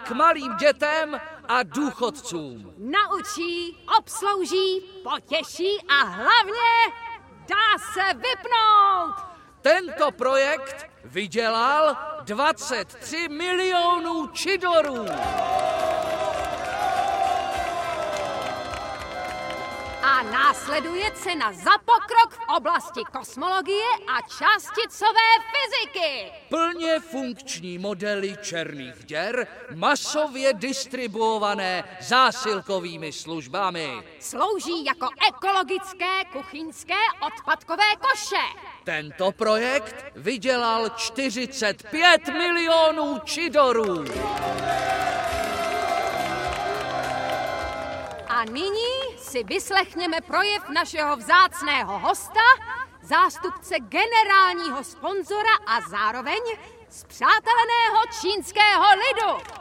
k malým dětem a důchodcům. Naučí, obslouží, potěší a hlavně dá se vypnout. Tento projekt vydělal 23 milionů čidorů. A následuje cena za pokrok v oblasti kosmologie a částicové fyziky. Plně funkční modely černých děr, masově distribuované zásilkovými službami. Slouží jako ekologické kuchyňské odpadkové koše. Tento projekt vydělal 45 milionů čidorů. A nyní si vyslechněme projev našeho vzácného hosta, zástupce generálního sponzora a zároveň spřáteleného čínského lidu.